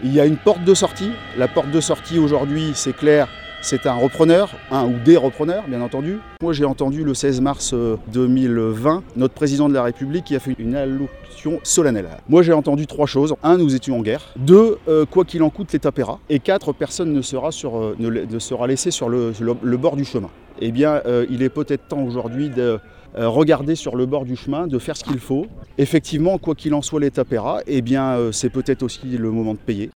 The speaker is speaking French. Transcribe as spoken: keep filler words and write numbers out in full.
Il y a une porte de sortie. La porte de sortie aujourd'hui, c'est clair, c'est un repreneur, un ou des repreneurs, bien entendu. Moi, j'ai entendu le seize mars deux mille vingt notre président de la République qui a fait une allocution solennelle. Moi, j'ai entendu trois choses. Un, nous étions en guerre. Deux, euh, quoi qu'il en coûte, l'État paiera. Et quatre, personne ne sera, sur, euh, ne, ne sera laissé sur le, le, le bord du chemin. Eh bien, euh, il est peut-être temps aujourd'hui de euh, regarder sur le bord du chemin, de faire ce qu'il faut. Effectivement, quoi qu'il en soit, l'État paiera. Eh bien, euh, c'est peut-être aussi le moment de payer.